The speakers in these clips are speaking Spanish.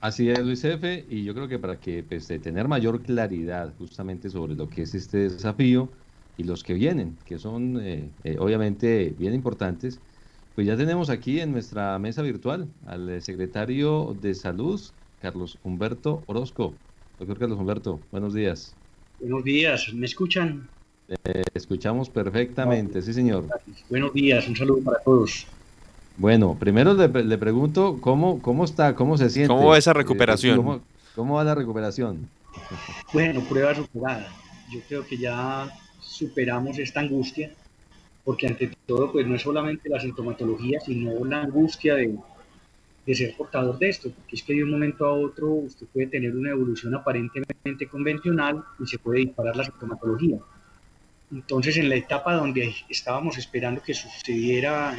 Así es, Luis F., y yo creo que para que pues, de tener mayor claridad justamente sobre lo que es este desafío y los que vienen, que son obviamente bien importantes, pues ya tenemos aquí en nuestra mesa virtual al secretario de Salud, Carlos Humberto Orozco. Doctor Carlos Humberto, buenos días. Buenos días, ¿me escuchan? Escuchamos Vale, perfectamente, sí, señor. gracias. Buenos días, un saludo para todos. Bueno, primero le pregunto cómo está, cómo se ¿Cómo va siente, esa recuperación? cómo va la recuperación. Bueno, prueba superada. Yo creo que ya superamos esta angustia, porque ante todo, pues no es solamente la sintomatología, sino la angustia de ser portador de esto, porque es que de un momento a otro usted puede tener una evolución aparentemente convencional y se puede disparar la sintomatología. Entonces, en la etapa donde estábamos esperando que sucediera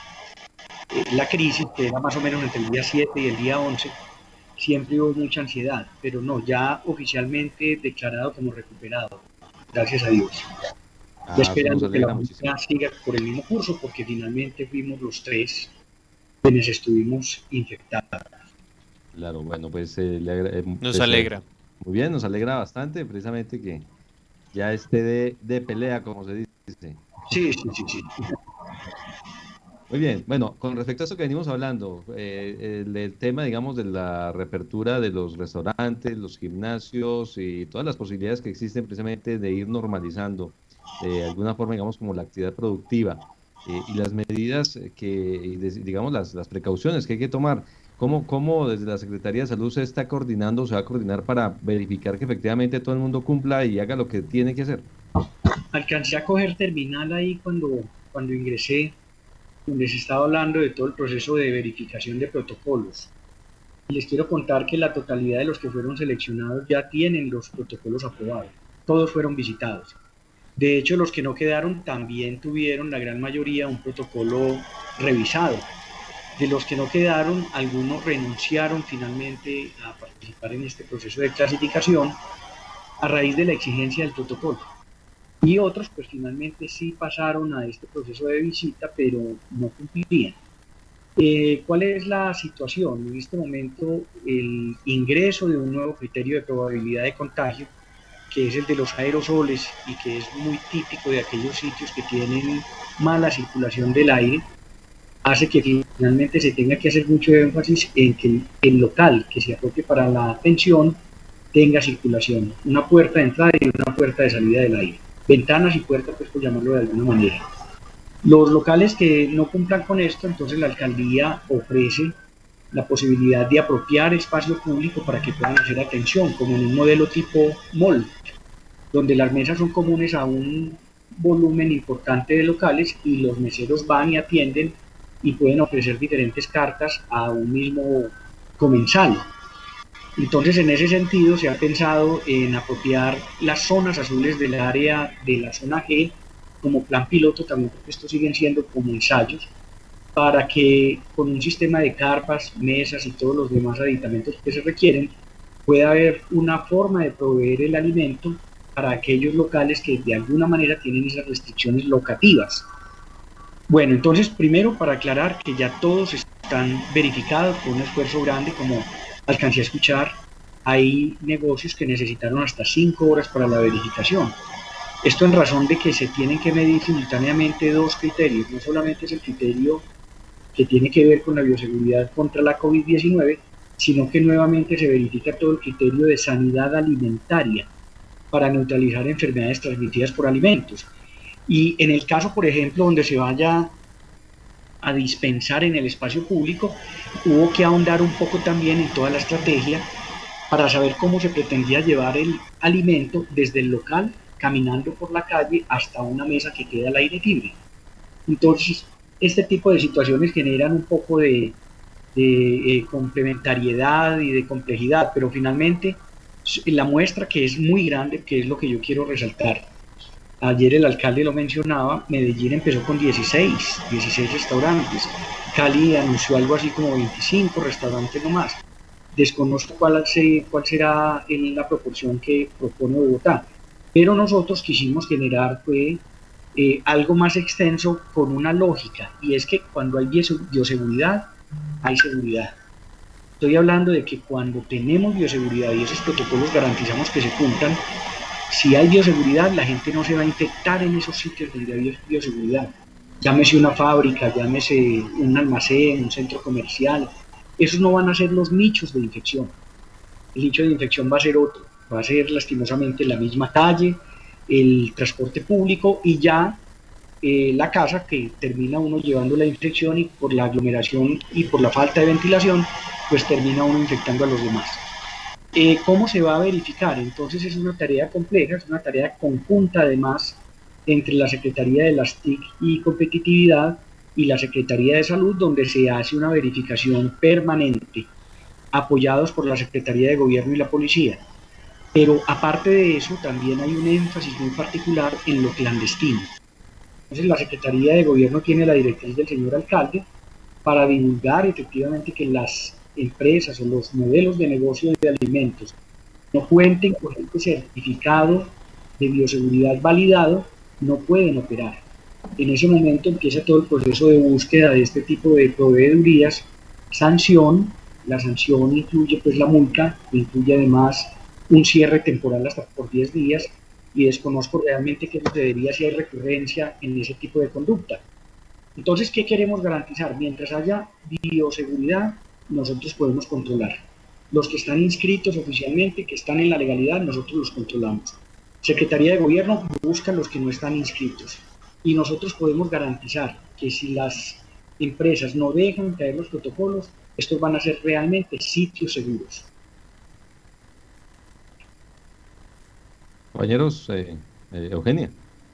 la crisis, que era más o menos entre el día 7 y el día 11, siempre hubo mucha ansiedad, pero no, ya oficialmente declarado como recuperado, gracias a Dios. Ya Ah, eso nos esperando que la alegra muchísimo. familia siga por el mismo curso, porque finalmente fuimos los tres quienes estuvimos infectados. Claro, bueno, pues, Nos alegra. muy bien, nos alegra bastante precisamente que ya esté de pelea, como se dice. Sí, sí, sí, sí. Muy bien, bueno, con respecto a eso que venimos hablando, el tema, digamos, de la reapertura de los restaurantes, los gimnasios y todas las posibilidades que existen precisamente de ir normalizando de alguna forma, digamos, como la actividad productiva y las medidas digamos, las precauciones que hay que tomar. ¿Cómo desde la Secretaría de Salud se está coordinando, se va a coordinar para verificar que efectivamente todo el mundo cumpla y haga lo que tiene que hacer? Alcancé a coger terminal ahí cuando ingresé, donde se estaba hablando de todo el proceso de verificación de protocolos. Y les quiero contar que la totalidad de los que fueron seleccionados ya tienen los protocolos aprobados. Todos fueron visitados. De hecho, los que no quedaron también tuvieron, la gran mayoría, un protocolo revisado. De los que no quedaron, algunos renunciaron finalmente a participar en este proceso de clasificación a raíz de la exigencia del protocolo. Y otros, pues finalmente sí pasaron a este proceso de visita, pero no cumplían. ¿Cuál es la situación? En este momento, el ingreso de un nuevo criterio de probabilidad de contagio, que es el de los aerosoles y que es muy típico de aquellos sitios que tienen mala circulación del aire, hace que finalmente se tenga que hacer mucho énfasis en que el local que se apropie para la atención tenga circulación, una puerta de entrada y una puerta de salida del aire, ventanas y puertas, pues por llamarlo de alguna manera. Los locales que no cumplan con esto, entonces la alcaldía ofrece la posibilidad de apropiar espacio público para que puedan hacer atención, como en un modelo tipo mall, donde las mesas son comunes a un volumen importante de locales y los meseros van y atienden y pueden ofrecer diferentes cartas a un mismo comensal. Entonces, en ese sentido, se ha pensado en apropiar las zonas azules del área de la zona G como plan piloto también, porque estos siguen siendo como ensayos, para que con un sistema de carpas, mesas y todos los demás aditamentos que se requieren, pueda haber una forma de proveer el alimento para aquellos locales que de alguna manera tienen esas restricciones locativas. Bueno, entonces primero para aclarar que ya todos están verificados con un esfuerzo grande, como alcancé a escuchar, hay negocios que necesitaron hasta 5 horas para la verificación. Esto en razón de que se tienen que medir simultáneamente dos criterios, no solamente es el criterio que tiene que ver con la bioseguridad contra la COVID-19, sino que nuevamente se verifica todo el criterio de sanidad alimentaria para neutralizar enfermedades transmitidas por alimentos. Y en el caso, por ejemplo, donde se vaya a dispensar en el espacio público, hubo que ahondar un poco también en toda la estrategia para saber cómo se pretendía llevar el alimento desde el local, caminando por la calle, hasta una mesa que queda al aire libre. Entonces, este tipo de situaciones generan un poco de complementariedad y de complejidad, pero finalmente la muestra que es muy grande, que es lo que yo quiero resaltar. Ayer el alcalde lo mencionaba, Medellín empezó con 16 restaurantes, Cali anunció algo así como 25 restaurantes nomás. Desconozco cuál será la proporción que propone Bogotá, pero nosotros quisimos generar algo más extenso con una lógica, y es que cuando hay bioseguridad, hay seguridad. Estoy hablando de que cuando tenemos bioseguridad y esos protocolos garantizamos que se cumplan, si hay bioseguridad, la gente no se va a infectar en esos sitios donde hay bioseguridad. Llámese una fábrica, llámese un almacén, un centro comercial. Esos no van a ser los nichos de infección. El nicho de infección va a ser otro. Va a ser lastimosamente la misma calle, el transporte público y ya la casa, que termina uno llevando la infección y por la aglomeración y por la falta de ventilación, pues termina uno infectando a los demás. ¿Cómo se va a verificar? Entonces es una tarea compleja, es una tarea conjunta además entre la Secretaría de las TIC y Competitividad y la Secretaría de Salud, donde se hace una verificación permanente, apoyados por la Secretaría de Gobierno y la Policía. Pero aparte de eso, también hay un énfasis muy particular en lo clandestino. Entonces la Secretaría de Gobierno tiene la directriz del señor alcalde para divulgar efectivamente que las empresas o los modelos de negocio de alimentos no cuenten con este certificado de bioseguridad validado, no pueden operar. En ese momento empieza todo el proceso de búsqueda de este tipo de proveedurías, sanción, la sanción incluye pues la multa, incluye además un cierre temporal hasta por 10 días y desconozco realmente qué sucedería si hay recurrencia en ese tipo de conducta. Entonces, ¿qué queremos garantizar? Mientras haya bioseguridad, nosotros podemos controlar. Los que están inscritos oficialmente, que están en la legalidad, nosotros los controlamos. Secretaría de Gobierno busca a los que no están inscritos. Y nosotros podemos garantizar que si las empresas no dejan caer los protocolos, estos van a ser realmente sitios seguros. Compañeros, Eugenia.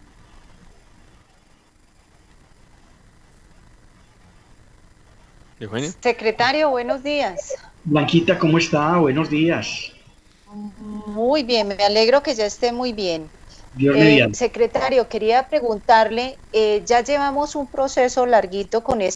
Eugenia. Secretario, buenos días. Blanquita, ¿cómo está? Buenos días. Muy bien, me alegro que ya esté muy bien. Dios mediante. Secretario, quería preguntarle, ya llevamos un proceso larguito con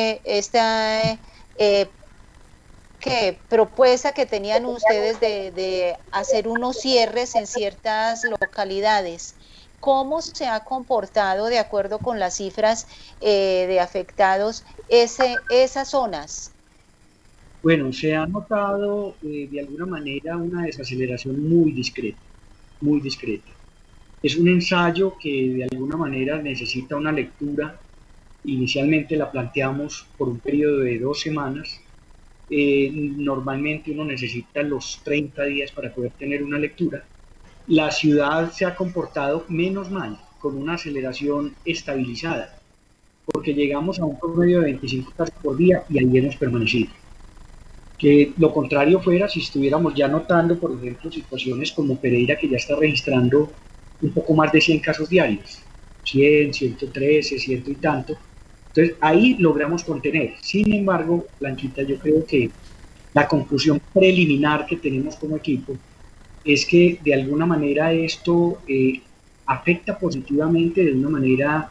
¿qué propuesta que tenían ustedes de hacer unos cierres en ciertas localidades? ¿Cómo se ha comportado, de acuerdo con las cifras de afectados, esas zonas? Bueno, se ha notado de alguna manera una desaceleración muy discreta, muy discreta. Es un ensayo que de alguna manera necesita una lectura. Inicialmente la planteamos por un periodo de 2 semanas. Normalmente uno necesita los 30 días para poder tener una lectura. La ciudad se ha comportado menos mal, con una aceleración estabilizada, porque llegamos a un promedio de 25 casos por día y ahí hemos permanecido. Que lo contrario fuera si estuviéramos ya notando, por ejemplo, situaciones como Pereira, que ya está registrando un poco más de 100 casos diarios, 100, 113, 100 y tanto. Entonces ahí logramos contener. Sin embargo, Blanquita, yo creo que la conclusión preliminar que tenemos como equipo es que de alguna manera esto afecta positivamente de una manera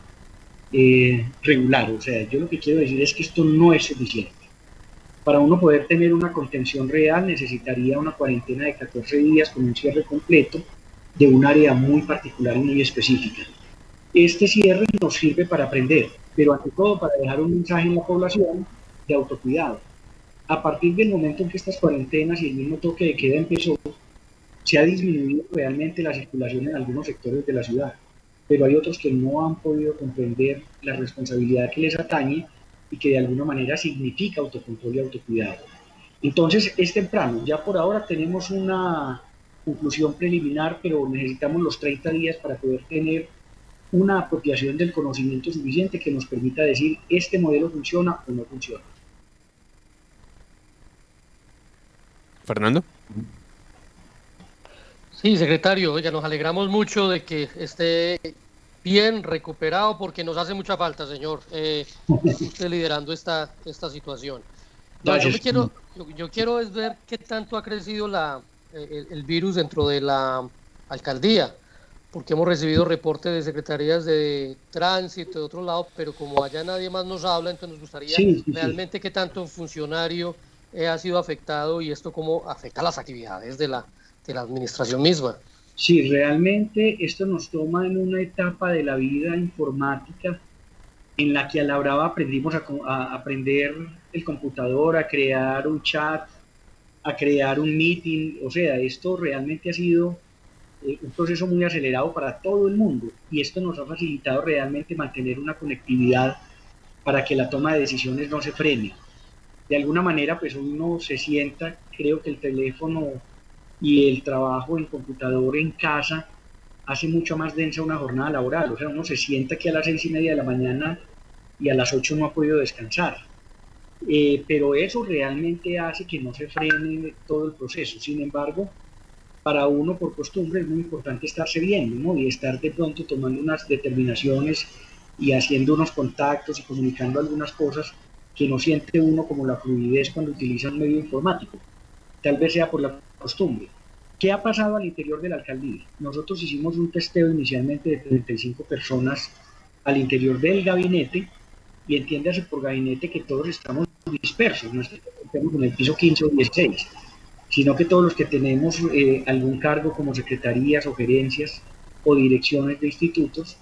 regular. O sea, yo lo que quiero decir es que esto no es suficiente. Para uno poder tener una contención real necesitaría una cuarentena de 14 días con un cierre completo de un área muy particular y muy específica. Este cierre nos sirve para aprender, pero ante todo para dejar un mensaje en la población de autocuidado. A partir del momento en que estas cuarentenas y el mismo toque de queda empezó, se ha disminuido realmente la circulación en algunos sectores de la ciudad, pero hay otros que no han podido comprender la responsabilidad que les atañe y que de alguna manera significa autocontrol y autocuidado. Entonces es temprano, ya por ahora tenemos una conclusión preliminar, pero necesitamos los 30 días para poder tener una apropiación del conocimiento suficiente que nos permita decir este modelo funciona o no funciona. Fernando. Sí, secretario, oiga, nos alegramos mucho de que esté bien recuperado porque nos hace mucha falta, señor, usted liderando esta situación. No, yo quiero es ver qué tanto ha crecido el virus dentro de la alcaldía, porque hemos recibido reportes de secretarías de tránsito, de otro lado, pero como allá nadie más nos habla, entonces nos gustaría realmente qué tanto funcionario ha sido afectado y esto cómo afecta las actividades de la administración misma. Sí, realmente esto nos toma en una etapa de la vida informática en la que a la brava aprendimos a aprender el computador, a crear un chat, a crear un meeting. O sea, esto realmente ha sido un proceso muy acelerado para todo el mundo y esto nos ha facilitado realmente mantener una conectividad para que la toma de decisiones no se frene. De alguna manera, pues uno se sienta, creo que el teléfono y el trabajo en computador en casa hace mucho más densa una jornada laboral. O sea, uno se sienta que a las 6:30 de la mañana y a las 8 no ha podido descansar. Pero eso realmente hace que no se frene todo el proceso. Sin embargo, para uno por costumbre es muy importante estarse viendo, ¿no? Y estar de pronto tomando unas determinaciones y haciendo unos contactos y comunicando algunas cosas que no siente uno como la fluidez cuando utiliza un medio informático. Tal vez sea por la costumbre. ¿Qué ha pasado al interior de la alcaldía? Nosotros hicimos un testeo inicialmente de 35 personas al interior del gabinete, y entiéndase por gabinete que todos estamos dispersos, no estamos en el piso 15 o 16, sino que todos los que tenemos algún cargo como secretarías o gerencias o direcciones de institutos,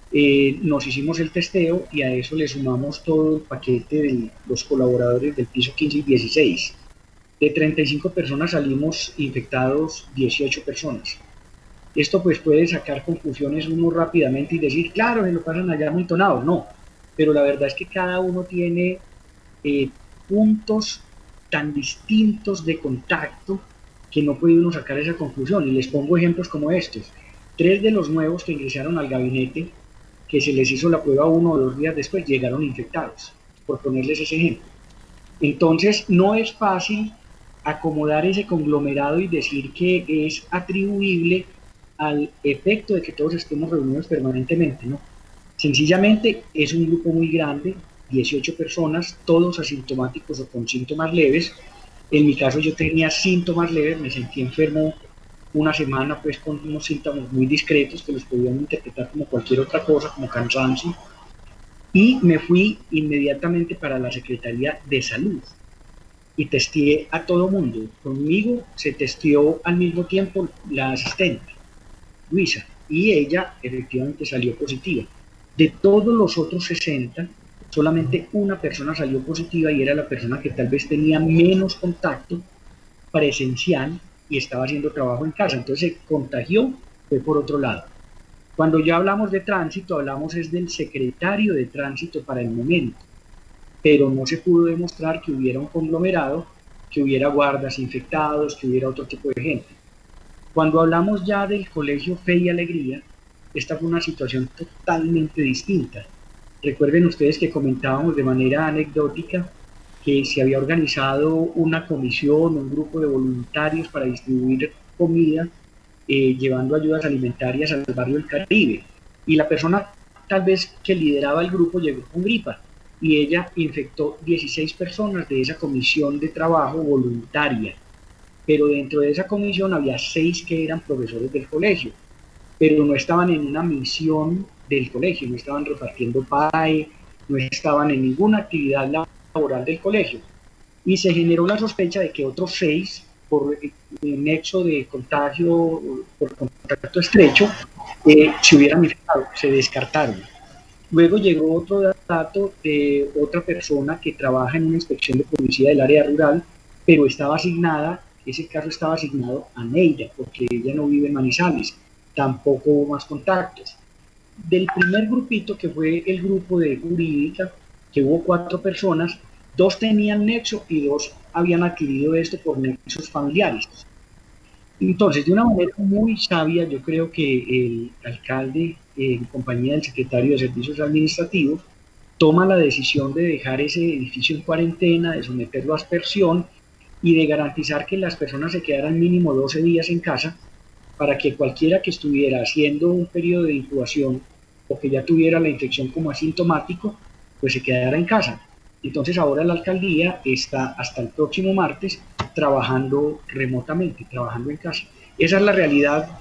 nos hicimos el testeo y a eso le sumamos todo el paquete de los colaboradores del piso 15 y 16. De 35 personas salimos infectados 18 personas. Esto pues puede sacar conclusiones uno rápidamente y decir, claro, se lo pasan allá amontonados. No, pero la verdad es que cada uno tiene eh, puntos tan distintos de contacto que no puede uno sacar esa conclusión. Y les pongo ejemplos como estos. 3 de los nuevos que ingresaron al gabinete, que se les hizo la prueba 1 o 2 días después, llegaron infectados, por ponerles ese ejemplo. Entonces, no es fácil acomodar ese conglomerado y decir que es atribuible al efecto de que todos estemos reunidos permanentemente, ¿no? Sencillamente es un grupo muy grande, 18 personas, todos asintomáticos o con síntomas leves. En mi caso yo tenía síntomas leves, me sentí enfermo una semana pues con unos síntomas muy discretos que los podían interpretar como cualquier otra cosa, como cansancio, y me fui inmediatamente para la Secretaría de Salud y testé a todo mundo. Conmigo se testeó al mismo tiempo la asistente, Luisa, y ella efectivamente salió positiva. De todos los otros 60, solamente una persona salió positiva y era la persona que tal vez tenía menos contacto presencial y estaba haciendo trabajo en casa. Entonces se contagió, fue por otro lado. Cuando ya hablamos de tránsito, hablamos es del secretario de tránsito para el momento, pero no se pudo demostrar que hubiera un conglomerado, que hubiera guardas infectados, que hubiera otro tipo de gente. Cuando hablamos ya del Colegio Fe y Alegría, esta fue una situación totalmente distinta. Recuerden ustedes que comentábamos de manera anecdótica que se había organizado una comisión, un grupo de voluntarios para distribuir comida, llevando ayudas alimentarias al barrio del Caribe. Y la persona tal vez que lideraba el grupo llegó con gripa y ella infectó 16 personas de esa comisión de trabajo voluntaria. Pero dentro de esa comisión había 6 que eran profesores del colegio, pero no estaban en una misión del colegio, no estaban repartiendo PAE, no estaban en ninguna actividad laboral del colegio. Y se generó la sospecha de que otros 6, por nexo de contagio, por contacto estrecho, se hubieran infectado, se descartaron. Luego llegó otro dato de otra persona que trabaja en una inspección de policía del área rural, pero estaba asignada, ese caso estaba asignado a Neida, porque ella no vive en Manizales, tampoco hubo más contactos. Del primer grupito, que fue el grupo de jurídica, que hubo 4 personas, 2 tenían nexo y 2 habían adquirido esto por nexos familiares. Entonces, de una manera muy sabia, yo creo que el alcalde, en compañía del secretario de Servicios Administrativos, toma la decisión de dejar ese edificio en cuarentena, de someterlo a aspersión y de garantizar que las personas se quedaran mínimo 12 días en casa para que cualquiera que estuviera haciendo un periodo de incubación o que ya tuviera la infección como asintomático, pues se quedara en casa. Entonces ahora la alcaldía está hasta el próximo martes trabajando remotamente, trabajando en casa. Esa es la realidad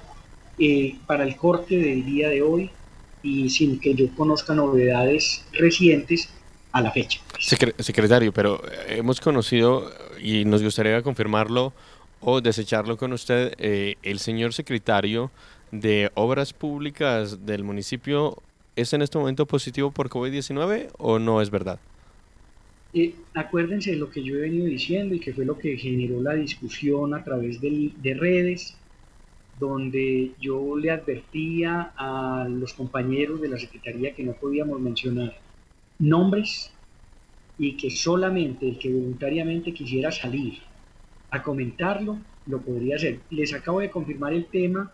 para el corte del día de hoy y sin que yo conozca novedades recientes a la fecha. Secretario, pero hemos conocido y nos gustaría confirmarlo o desecharlo con usted, el señor secretario de Obras Públicas del municipio, ¿es en este momento positivo por COVID-19 o no es verdad? Acuérdense de lo que yo he venido diciendo y que fue lo que generó la discusión a través de redes, donde yo le advertía a los compañeros de la Secretaría que no podíamos mencionar nombres y que solamente el que voluntariamente quisiera salir a comentarlo lo podría hacer. Les acabo de confirmar el tema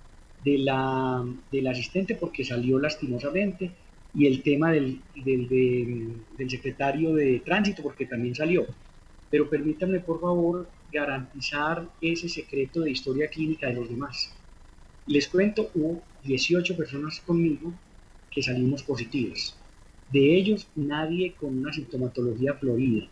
del asistente porque salió lastimosamente y el tema del secretario de tránsito porque también salió. Pero permítanme por favor garantizar ese secreto de historia clínica de los demás. Les cuento, hubo 18 personas conmigo que salimos positivas. De ellos, nadie con una sintomatología florida.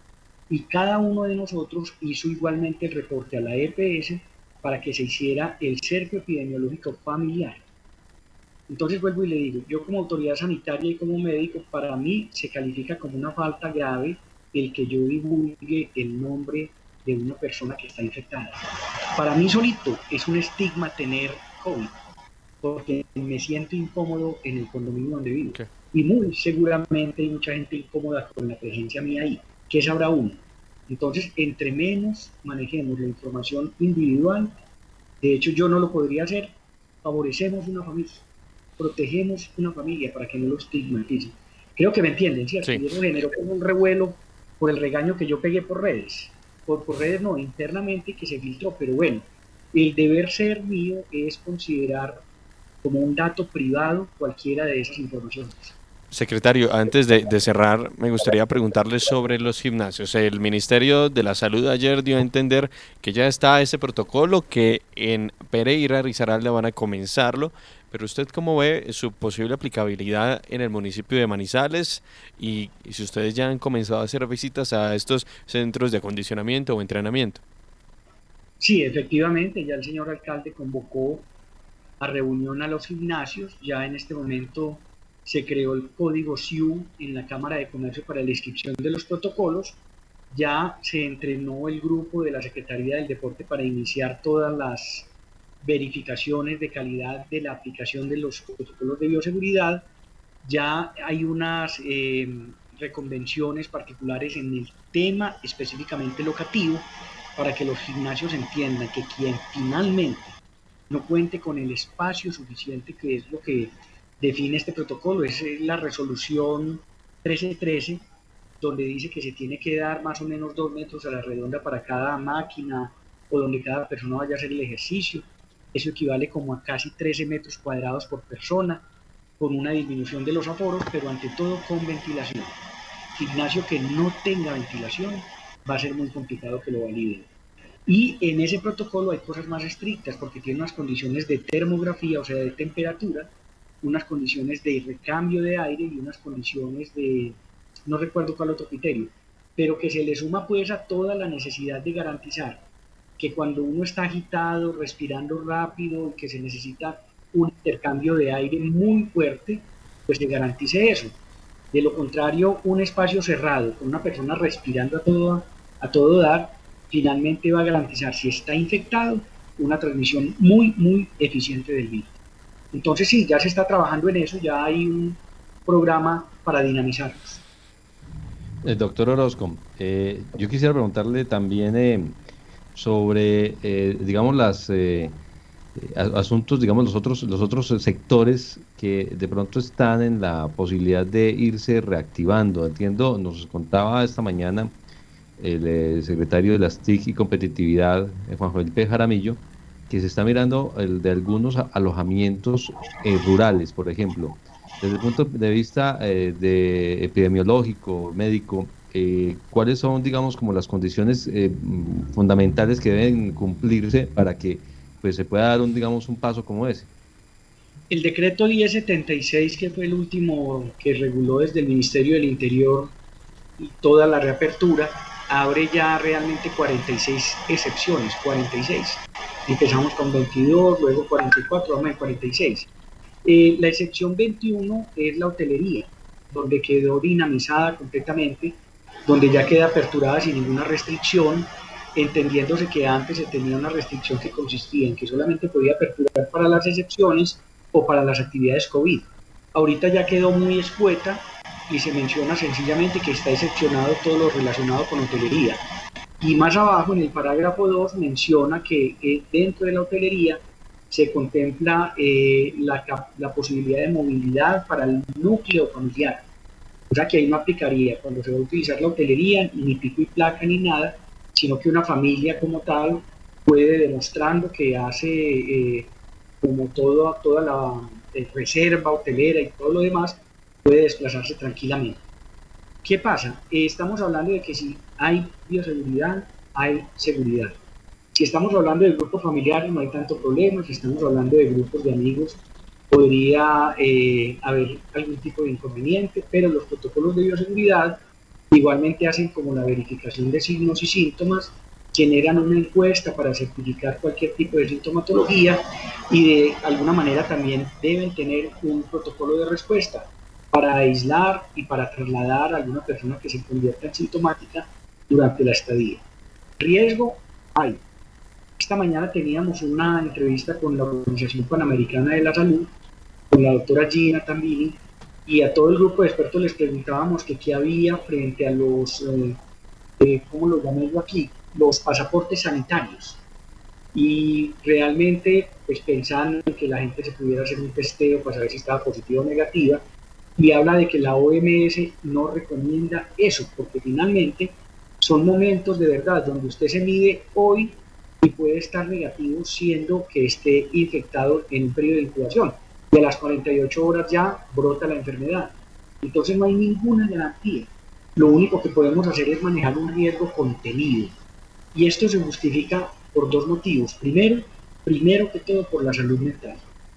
Y cada uno de nosotros hizo igualmente el reporte a la EPS para que se hiciera el cerco epidemiológico familiar. Entonces vuelvo y le digo, yo como autoridad sanitaria y como médico, para mí se califica como una falta grave el que yo divulgue el nombre de una persona que está infectada. Para mí solito es un estigma tener COVID, porque me siento incómodo en el condominio donde vivo. Okay. Y muy seguramente hay mucha gente incómoda con la presencia mía ahí. ¿Qué sabrá uno? Entonces, entre menos manejemos la información individual, de hecho yo no lo podría hacer, favorecemos una familia, protegemos una familia para que no lo estigmaticen. Creo que me entienden, ¿cierto? Sí. Y eso generó como un revuelo por el regaño que yo pegué por redes. Por redes no, internamente que se filtró, pero bueno, el deber ser mío es considerar como un dato privado cualquiera de esas informaciones. Secretario, antes de cerrar, me gustaría preguntarle sobre los gimnasios. El Ministerio de la Salud ayer dio a entender que ya está ese protocolo, que en Pereira, Risaralda van a comenzarlo, pero ¿usted cómo ve su posible aplicabilidad en el municipio de Manizales? Y si ustedes ya han comenzado a hacer visitas a estos centros de acondicionamiento o entrenamiento. Sí, efectivamente, ya el señor alcalde convocó a reunión a los gimnasios, ya en este momento se creó el código SIU en la Cámara de Comercio para la inscripción de los protocolos, ya se entrenó el grupo de la Secretaría del Deporte para iniciar todas las verificaciones de calidad de la aplicación de los protocolos de bioseguridad, ya hay unas reconvenciones particulares en el tema específicamente locativo para que los gimnasios entiendan que quien finalmente no cuente con el espacio suficiente, que es lo que define este protocolo, es la resolución 1313, donde dice que se tiene que dar más o menos 2 metros a la redonda para cada máquina o donde cada persona vaya a hacer el ejercicio. Eso equivale como a casi 13 metros cuadrados por persona, con una disminución de los aforos, pero ante todo con ventilación. Gimnasio que no tenga ventilación va a ser muy complicado que lo validen. Y en ese protocolo hay cosas más estrictas porque tiene unas condiciones de termografía, o sea, de temperatura, unas condiciones de recambio de aire y unas condiciones de, no recuerdo cuál otro criterio, pero que se le suma pues a toda la necesidad de garantizar que cuando uno está agitado, respirando rápido, que se necesita un intercambio de aire muy fuerte, pues se garantice eso. De lo contrario, un espacio cerrado con una persona respirando a todo dar, finalmente va a garantizar, si está infectado, una transmisión muy eficiente del virus. Entonces sí, ya se está trabajando en eso, ya hay un programa para dinamizarlos. Doctor Orozco, yo quisiera preguntarle también sobre, digamos, las asuntos, digamos, los otros sectores que de pronto están en la posibilidad de irse reactivando. Entiendo, nos contaba esta mañana el secretario de las TIC y Competitividad, Juan Felipe Jaramillo, que se está mirando el de algunos alojamientos rurales, por ejemplo. Desde el punto de vista de epidemiológico, médico, ¿cuáles son, digamos, como las condiciones fundamentales que deben cumplirse para que pues, se pueda dar digamos, un paso como ese? El decreto 1076, que fue el último que reguló desde el Ministerio del Interior toda la reapertura, abre ya realmente 46 excepciones, 46. Empezamos con 22, luego 44, vamos en 46. La excepción 21 es la hotelería, donde quedó dinamizada completamente, donde ya queda aperturada sin ninguna restricción, entendiéndose que antes se tenía una restricción que consistía en que solamente podía aperturar para las excepciones o para las actividades COVID. Ahorita ya quedó muy escueta y se menciona sencillamente que está excepcionado todo lo relacionado con hotelería. Y más abajo, en el parágrafo 2, menciona que dentro de la hotelería se contempla la posibilidad de movilidad para el núcleo familiar. O sea que ahí no aplicaría cuando se va a utilizar la hotelería, ni pico y placa ni nada, sino que una familia como tal puede, demostrando que hace como toda la reserva hotelera y todo lo demás, puede desplazarse tranquilamente. ¿Qué pasa? Estamos hablando de que si hay bioseguridad, hay seguridad. Si estamos hablando de grupos familiares, no hay tanto problema. Si estamos hablando de grupos de amigos, podría haber algún tipo de inconveniente, pero los protocolos de bioseguridad igualmente hacen como la verificación de signos y síntomas, generan una encuesta para certificar cualquier tipo de sintomatología y de alguna manera también deben tener un protocolo de respuesta para aislar y para trasladar a alguna persona que se convierta en sintomática durante la estadía. Riesgo hay. Esta mañana teníamos una entrevista con la Organización Panamericana de la Salud, con la doctora Gina Tambini, y a todo el grupo de expertos les preguntábamos que qué había frente a los, ¿cómo lo llamé yo aquí? Los pasaportes sanitarios. Y realmente, pues pensando en que la gente se pudiera hacer un testeo para saber si estaba positiva o negativa, y habla de que la OMS no recomienda eso, porque finalmente son momentos de verdad donde usted se mide hoy y puede estar negativo siendo que esté infectado en un periodo de incubación. Y a las 48 horas ya brota la enfermedad. Entonces no hay ninguna garantía. Lo único que podemos hacer es manejar un riesgo contenido. Y esto se justifica por dos motivos. Primero que todo por la salud mental.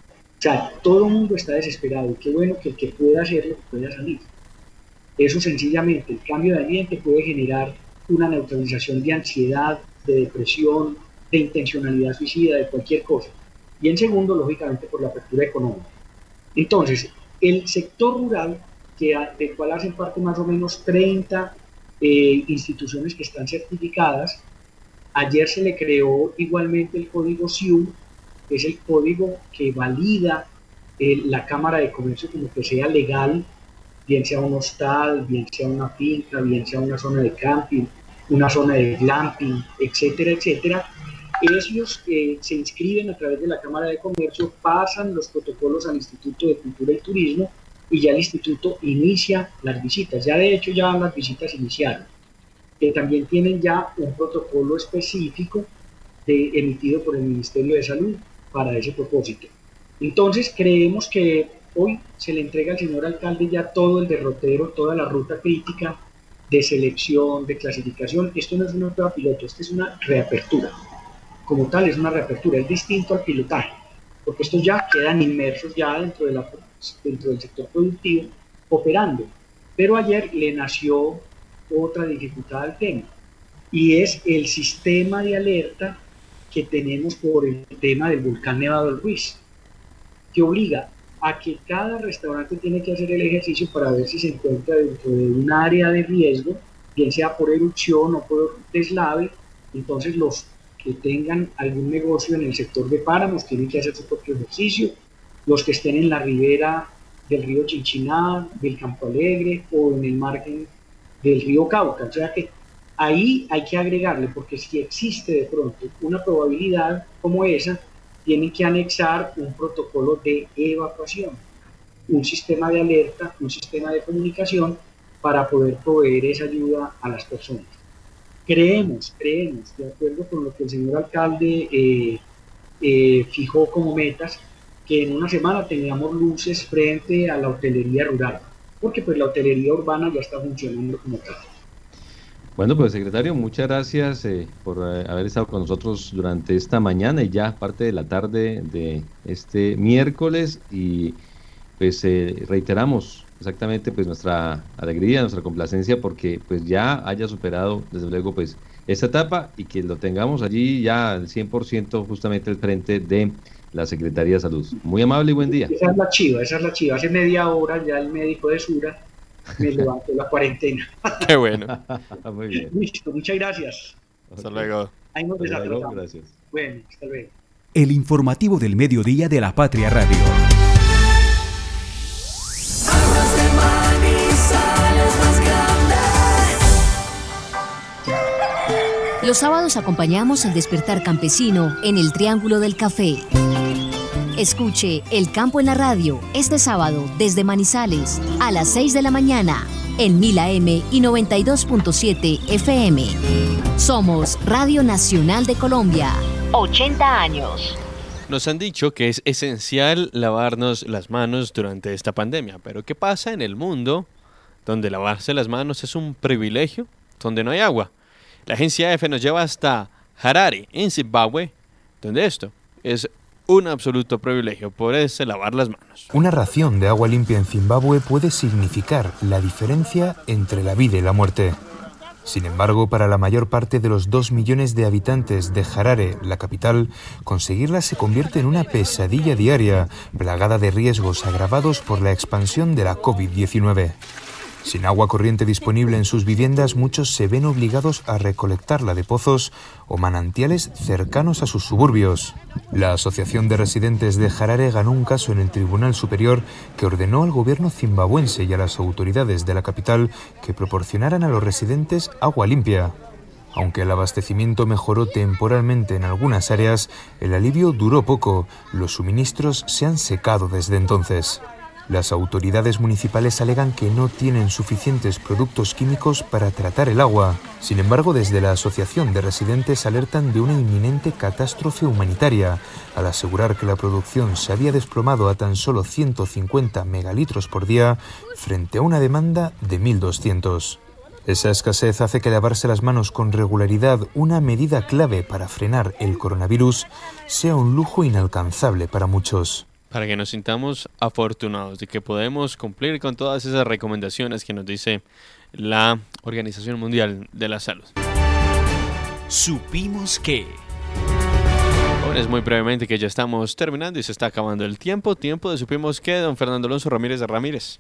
O sea, todo el mundo está desesperado y qué bueno que el que pueda hacerlo pueda salir. Eso sencillamente, el cambio de ambiente puede generar una neutralización de ansiedad, de depresión, de intencionalidad suicida, de cualquier cosa. Y en segundo, lógicamente, por la apertura económica. Entonces, el sector rural, del cual hacen parte más o menos 30 instituciones que están certificadas, ayer se le creó igualmente el código SIU, que es el código que valida la Cámara de Comercio como que sea legal, bien sea un hostal, bien sea una finca, bien sea una zona de camping, una zona de glamping, etcétera, etcétera. Ellos se inscriben a través de la Cámara de Comercio, pasan los protocolos al Instituto de Cultura y Turismo y ya el Instituto inicia las visitas. Ya de hecho ya las visitas iniciaron, que también tienen ya un protocolo específico emitido por el Ministerio de Salud para ese propósito. Entonces creemos que hoy se le entrega al señor alcalde ya todo el derrotero, toda la ruta crítica de selección, de clasificación. Esto no es una prueba piloto, esto es una reapertura. Como tal es una reapertura, es distinto al pilotaje, porque estos ya quedan inmersos ya dentro del sector productivo operando. Pero ayer le nació otra dificultad al tema, y es el sistema de alerta que tenemos por el tema del volcán Nevado del Ruiz, que obliga a que cada restaurante tiene que hacer el ejercicio para ver si se encuentra dentro de un área de riesgo, bien sea por erupción o por deslave. Entonces los que tengan algún negocio en el sector de páramos tienen que hacer su propio ejercicio, los que estén en la ribera del río Chinchiná, del Campo Alegre o en el margen del río Cauca. O sea que ahí hay que agregarle, porque si existe de pronto una probabilidad como esa, tienen que anexar un protocolo de evacuación, un sistema de alerta, un sistema de comunicación para poder proveer esa ayuda a las personas. Creemos, de acuerdo con lo que el señor alcalde fijó como metas, que en una semana tengamos luces frente a la hotelería rural, porque pues la hotelería urbana ya está funcionando como tal. Bueno, pues secretario, muchas gracias por haber estado con nosotros durante esta mañana y ya parte de la tarde de este miércoles, y pues reiteramos exactamente pues nuestra alegría, nuestra complacencia porque pues ya haya superado desde luego pues esta etapa y que lo tengamos allí ya al 100% justamente al frente de la Secretaría de Salud. Muy amable y buen día. Esa es la chiva. Hace media hora ya el médico de Sura me levantó la cuarentena. Qué bueno. Muy bien. Listo, muchas gracias. Hasta luego. Ahí nos desatamos. Gracias. Bueno, hasta luego. El informativo del mediodía de la Patria Radio. Aguas de Manizales. Los sábados acompañamos el despertar campesino en el Triángulo del Café. Escuche El Campo en la Radio este sábado desde Manizales a las 6 de la mañana en 1000 AM y 92.7 FM. Somos Radio Nacional de Colombia. 80 años. Nos han dicho que es esencial lavarnos las manos durante esta pandemia, pero ¿qué pasa en el mundo donde lavarse las manos es un privilegio, donde no hay agua? La agencia EFE nos lleva hasta Harare, en Zimbabue, donde esto es un absoluto privilegio, poderse lavar las manos. Una ración de agua limpia en Zimbabue puede significar la diferencia entre la vida y la muerte. Sin embargo, para la mayor parte de los 2 millones de habitantes de Harare, la capital, conseguirla se convierte en una pesadilla diaria, plagada de riesgos agravados por la expansión de la COVID-19. Sin agua corriente disponible en sus viviendas, muchos se ven obligados a recolectarla de pozos o manantiales cercanos a sus suburbios. La Asociación de Residentes de Harare ganó un caso en el Tribunal Superior que ordenó al gobierno zimbabuense y a las autoridades de la capital que proporcionaran a los residentes agua limpia. Aunque el abastecimiento mejoró temporalmente en algunas áreas, el alivio duró poco. Los suministros se han secado desde entonces. Las autoridades municipales alegan que no tienen suficientes productos químicos para tratar el agua. Sin embargo, desde la Asociación de Residentes alertan de una inminente catástrofe humanitaria, al asegurar que la producción se había desplomado a tan solo 150 megalitros por día frente a una demanda de 1.200. Esa escasez hace que lavarse las manos con regularidad, una medida clave para frenar el coronavirus, sea un lujo inalcanzable para muchos. Para que nos sintamos afortunados de que podemos cumplir con todas esas recomendaciones que nos dice la Organización Mundial de la Salud. Supimos que... Jóvenes, muy brevemente que ya estamos terminando y se está acabando el tiempo de Supimos que, don Fernando Alonso Ramírez de Ramírez.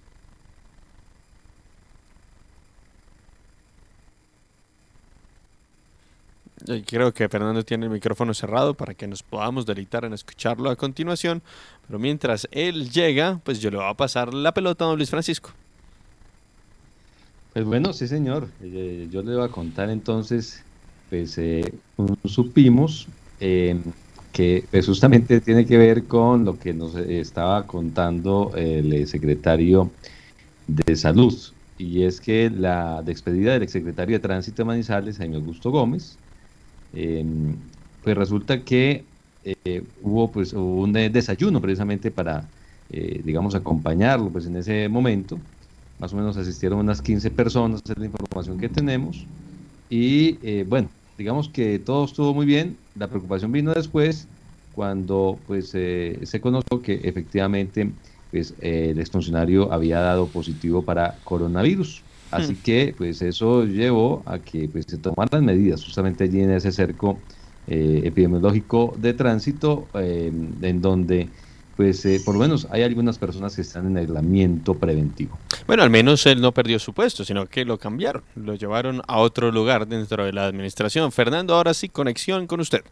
Yo creo que Fernando tiene el micrófono cerrado para que nos podamos deleitar en escucharlo a continuación, pero mientras él llega, pues yo le voy a pasar la pelota a don Luis Francisco. Pues bueno, sí señor, yo le voy a contar entonces, pues supimos que pues, justamente tiene que ver con lo que nos estaba contando el secretario de Salud, y es que la despedida del exsecretario de Tránsito de Manizales, Jaime Augusto Gómez, pues resulta que hubo pues un desayuno precisamente para, digamos, acompañarlo pues en ese momento. Más o menos asistieron unas 15 personas, es la información que tenemos, y bueno, digamos que todo estuvo muy bien. La preocupación vino después cuando pues se conoció que efectivamente pues el exfuncionario había dado positivo para coronavirus. Así que pues eso llevó a que pues se tomaran medidas justamente allí en ese cerco epidemiológico de tránsito, en donde pues por lo menos hay algunas personas que están en aislamiento preventivo. Bueno, al menos él no perdió su puesto, sino que lo cambiaron, lo llevaron a otro lugar dentro de la administración. Fernando, ahora sí, conexión con usted.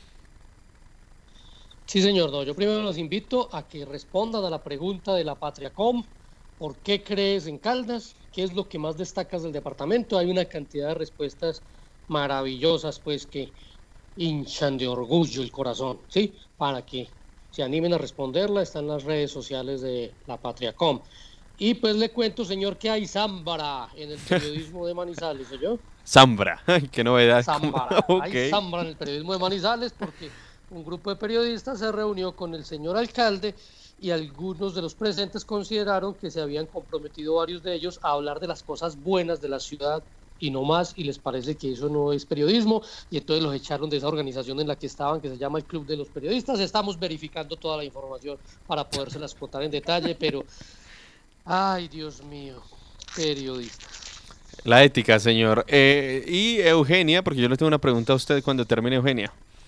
Sí, señor. No, yo primero los invito a que respondan a la pregunta de la Patriacom. ¿Por qué crees en Caldas? ¿Qué es lo que más destacas del departamento? Hay una cantidad de respuestas maravillosas, pues, que hinchan de orgullo el corazón, ¿sí? Para que se animen a responderla, están las redes sociales de la Patriacom. Y pues le cuento, señor, que hay Zambara en el periodismo de Manizales, ¿oyó? Zambara, qué novedad. Zambara, Okay. Hay Zambara en el periodismo de Manizales porque un grupo de periodistas se reunió con el señor alcalde y algunos de los presentes consideraron que se habían comprometido varios de ellos a hablar de las cosas buenas de la ciudad y no más, y les parece que eso no es periodismo, y entonces los echaron de esa organización en la que estaban, que se llama el Club de los Periodistas. Estamos verificando toda la información para podérselas contar en detalle, pero ay, Dios mío, periodistas. La ética, señor. Y Eugenia, porque yo le tengo una pregunta a usted cuando termine, Eugenia.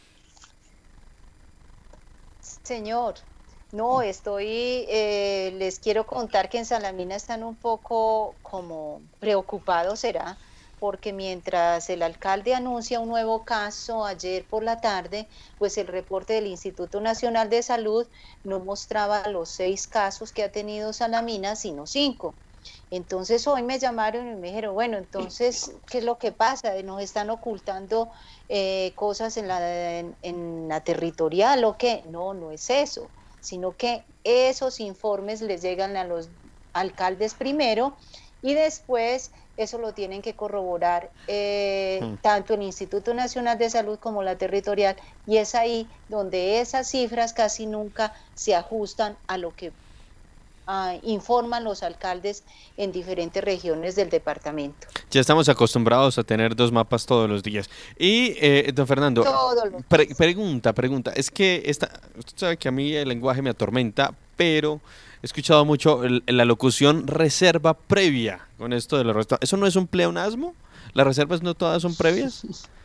Señor, no, les quiero contar que en Salamina están un poco como preocupados, ¿será? Porque mientras el alcalde anuncia un nuevo caso ayer por la tarde, pues el reporte del Instituto Nacional de Salud no mostraba los 6 casos que ha tenido Salamina, sino 5. Entonces hoy me llamaron y me dijeron, bueno, entonces, ¿qué es lo que pasa? Nos están ocultando cosas en la territorial, ¿o qué? No, no es eso, sino que esos informes les llegan a los alcaldes primero y después eso lo tienen que corroborar tanto el Instituto Nacional de Salud como la territorial, y es ahí donde esas cifras casi nunca se ajustan a lo que informan los alcaldes en diferentes regiones del departamento. Ya estamos acostumbrados a tener 2 mapas todos los días. Y, don Fernando, pregunta, es que usted sabe que a mí el lenguaje me atormenta, pero he escuchado mucho la locución reserva previa con esto de los restaurantes. ¿Eso no es un pleonasmo? ¿Las reservas no todas son previas?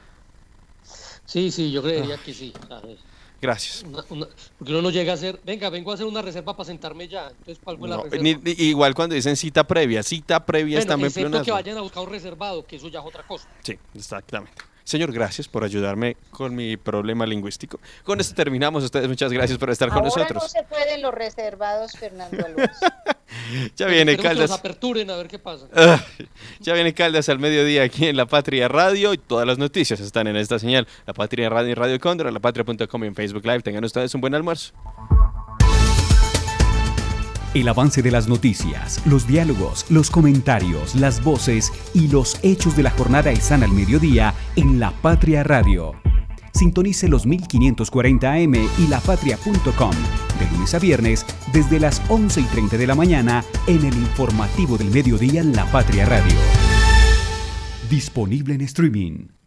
Sí, yo creería que sí. Gracias. Porque uno no llega a hacer, vengo a hacer una reserva para sentarme ya. Entonces, ¿cuál fue la reserva? Igual cuando dicen cita previa es también pleonasmo. Que vayan a buscar un reservado, que eso ya es otra cosa. Sí, exactamente. Señor, gracias por ayudarme con mi problema lingüístico. Con esto terminamos. Ustedes, muchas gracias por estar con nosotros. Ahora no se pueden los reservados, Fernando Alonso. Ya viene Caldas. Que los aperturen a ver qué pasa. Ya viene Caldas al mediodía aquí en La Patria Radio, y todas las noticias están en esta señal. La Patria Radio y Radio Cóndor, lapatria.com y en Facebook Live. Tengan ustedes un buen almuerzo. El avance de las noticias, los diálogos, los comentarios, las voces y los hechos de la jornada están al mediodía en La Patria Radio. Sintonice los 1540 AM y lapatria.com de lunes a viernes desde las 11:30 de la mañana en el informativo del mediodía en La Patria Radio. Disponible en streaming.